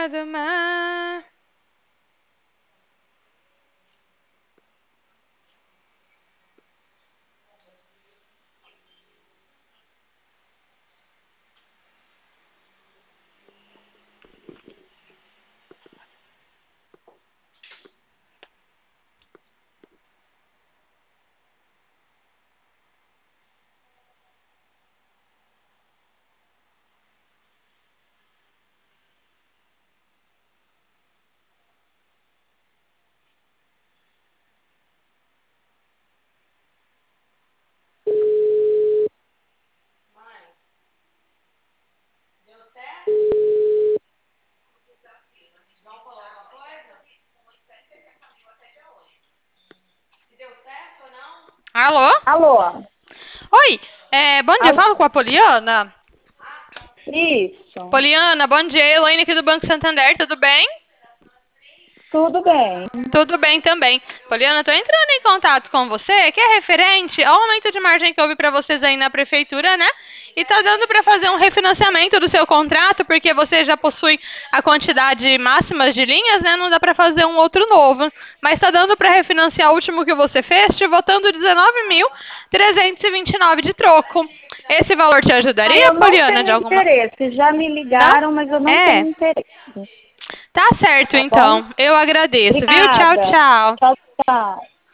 do mar. Alô? Alô? Oi, bom dia, Alô? falo com a Poliana. Isso, Poliana, bom dia, Elaine aqui do Banco Santander, tudo bem? tudo bem. Tudo bem também. Poliana, estou entrando em contato com você, que é referente ao aumento de margem que houve para vocês aí na prefeitura, né? E tá dando para fazer um refinanciamento do seu contrato, porque você já possui a quantidade máxima de linhas, né? Não dá para fazer um outro novo. Mas está dando para refinanciar o último que você fez, te votando 19.329 de troco. Esse valor te Ah, ajudaria, eu não Poliana, de tenho alguma... interesse. Já me Não? ligaram, mas eu não É. tenho interesse. Tá certo, Tá bom? então. Eu agradeço, viu? Tchau, Obrigada. tchau. Tchau, tchau.